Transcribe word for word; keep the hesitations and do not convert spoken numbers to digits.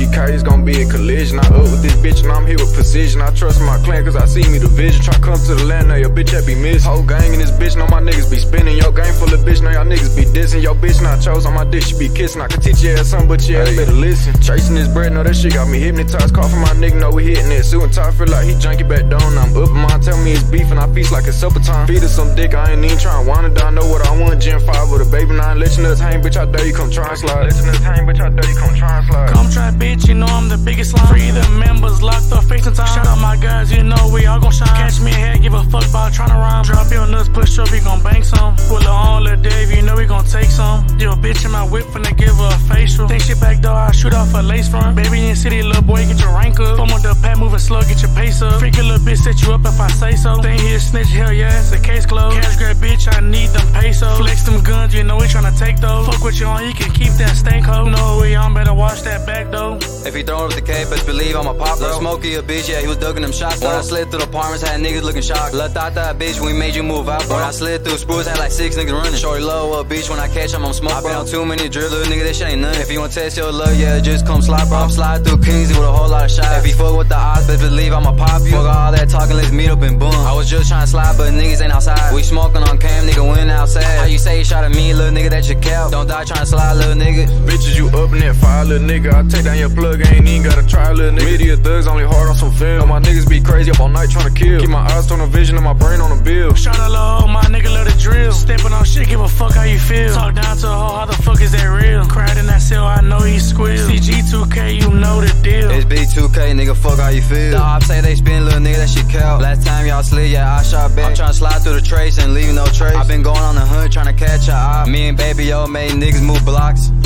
G K, it's gon' be a collision. I up with this bitch and I'm here with precision. I trust my clan cause I see me the vision. Try come to the land, now your bitch that be missing. Whole gang in this bitch, know my niggas be spinning. Your gang full of bitch, now y'all niggas be dissing. Your bitch not chose on my dick, she be kissing. I can teach your ass something, but you ass better listen. Chasing this bread, know that shit got me hypnotized. Call from my nigga, know we hitting it. Suit and tie, feel like he junkie back down. I'm up in mine, tell me it's beef and I feast like it's supper time. Feed her some dick, I ain't even trying to wind it down. Know what I want, Gen five with a baby nine. Let your nuts hang, bitch, I dare you come try and slide. Let your nuts hang, bitch, I dare you come try and slide. Come try, bitch, you know I'm the biggest slime. Free the members, locked up, facing time. Shout out my guys, you know we all gon' shine. Catch me ahead, give a fuck about tryna rhyme. Drop your nuts, push up, we gon' bang some. Pull her on, Lil Dave, you know we gon' take some. You a bitch in my whip, finna give her a facial. Think shit back door, I shoot off a lace front. Baby in city, little boy, get your rank up. Phone with the pad, moving slow, get your pace up. Freaky little bitch, set you up if I say so. Think he a snitch, hell yeah, it's a case closed. Cash grab, bitch, I need them pesos. Flex them guns, you know we tryna take those. Fuck with you on, you can keep that stank hoe. No, we on, better watch that back though. If he throwing up the K, best believe I'm a pop. Lil' Smokey a bitch, yeah, he was ducking them shots. When I slid through the apartments, had niggas looking shocked. Lil' Tata bitch, we made you move out. When I slid through spruce, had like six niggas running. Shorty low a bitch, when I catch him, I'm smoke. I been on too many drill, little nigga, that shit ain't nothing. If you wanna test your love, yeah, just come slide, bro. I'm slide through Kingsley with a whole lot of shots. If he fuck with the odds, best believe I'ma pop you. Fuck all that talking, let's meet up and boom. I was just trying to slide, but niggas ain't outside. We smoking on cam, nigga, went outside. How you say you shot at me, little nigga, that your cap. Don't die trying to slide, little nigga. Bitches, you up in that fire, little nigga. I take down your plug, ain't even gotta try, little nigga. Media thugs only hard on some film. Know my niggas be crazy up all night trying to kill. Keep my eyes on the vision and my brain on the bill. Shout out low, my nigga love the drill. Stepping on shit, give a fuck how you feel. Talk down to a hoe, how the fuck is that real? Cried in that cell, I know he squeal. C G two K, you know the deal. It's B two K, nigga, fuck how you feel. The ops say they spin, little nigga, that shit count. Last time y'all slid, yeah, I shot back. I'm tryna slide through the trace and leave no trace. I been going on the hunt, tryna catch a op. Me and Baby O made niggas move blocks.